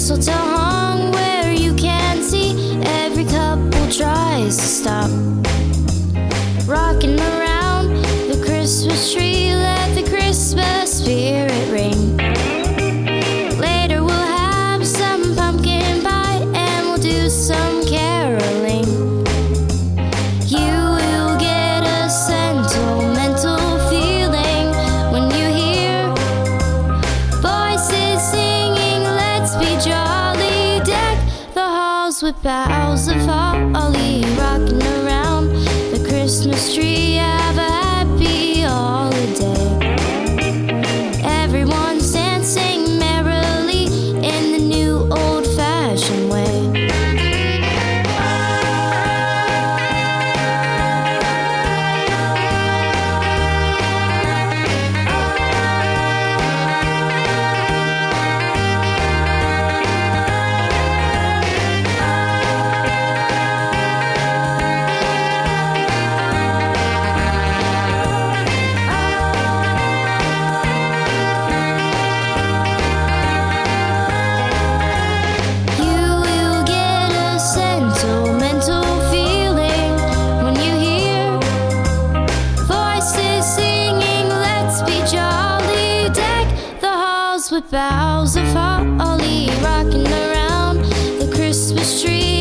mistletoe hung where you can see. Every couple tries to stop rocking around the Christmas tree. Let the Christmas spirit ring. Later we'll have some pumpkin pie and we'll do some caroling. You will get a sentimental feeling when you hear voices singing, let's be jolly. Deck the halls with boughs of holly, rocking around the Christmas tree. Have a happy holiday. Everyone's dancing merrily in the new old-fashioned way. With boughs of holly, rocking around the Christmas tree.